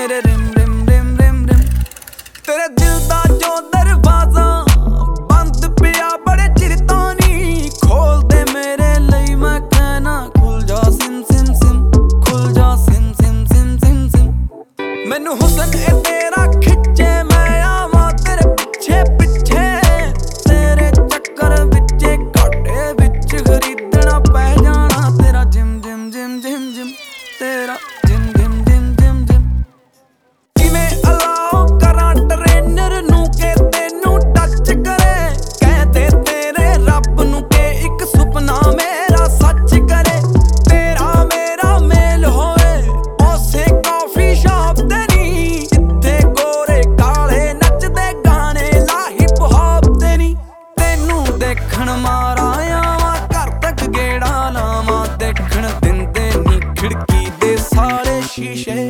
मेरे रिम रिम रिम रिम रिम। तेरे दिल दा जो दरवाजा बंद पिया बड़े चिर तो नहीं खोल दे मेरे लिए, मैं कहना खुल जा सिम सिम सिम, खुल जा सिम सिम सिम सिम सिम। मैनू हुसन ए तेरा खिचे मैं आवां तेरे पिछे पिछे, तेरे चक्कर विचे घाटे विच खरीदना पै जाना तेरा gym gym gym gym gym, तेरा gym gym gym gym gym. किवें अलाओ करा ट्रेनर नू के तेनू टच करे, कहते तेरे रब नू के एक सुपना मेरा सच करे। तेरा मेरा मेल होए उसे कॉफी शॉप ते नी, जिथे गोरे काले नचदे गाने ला हिप हॉप ते नी। तेनू देखण मारा आवां घर तक गेड़ा लावां, देखण दिंदे नी खिड़की दे सारे शीशे